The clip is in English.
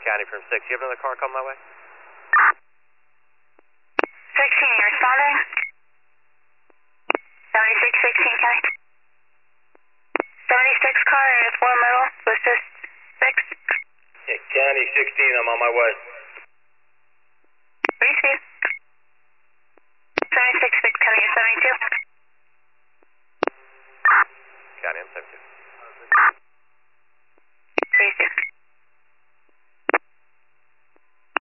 County from 6. You have another car coming my way? 16, you're responding? 76, 16, County. 76 car is 4 middle, assist 6. Yeah, County 16, I'm on my way. Receive. 76, 6, County, 72.